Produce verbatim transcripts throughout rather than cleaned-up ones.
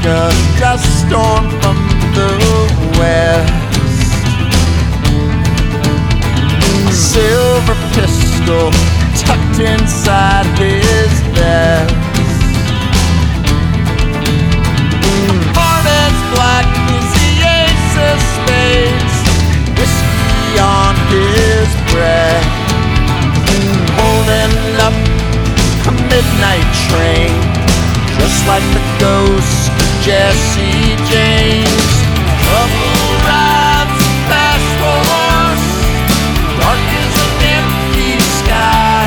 a dust storm from the west. A silver pistol tucked inside his vest. Hornets black is the ace of spades, whiskey on his breath, holding up a midnight train, just like the ghost of Jesse James. Trouble rides a fast horse, dark as an empty sky,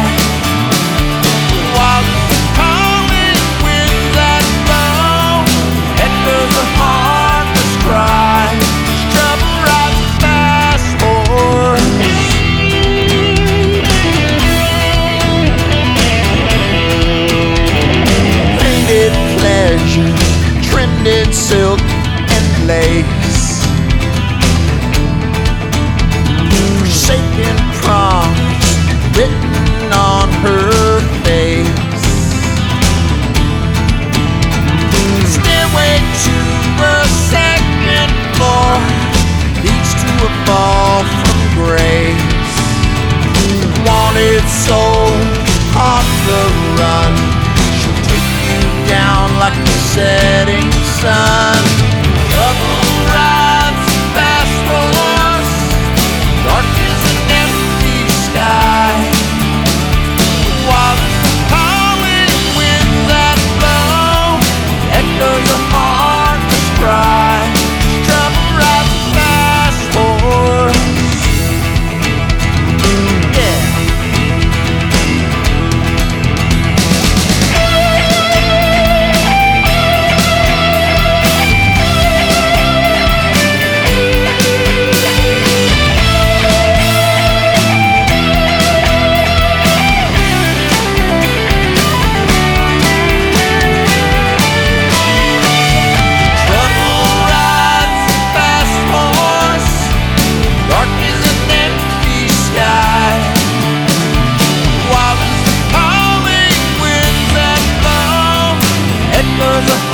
wild as the calling winds that blow, echoes a heartless cry. Trouble rides a fast horse. Painted pleasure, trended silk and lace, forsaken promise written on her face. Stairway to the second floor leads to a fall from grace. Wanted soul on the run, she'll take you down like the setting sun. Double rides a fast horse, dark as an empty sky, wild as the calling winds that blow, echoes a heartless cry. Trouble rides a fast horse. Yeah. Was a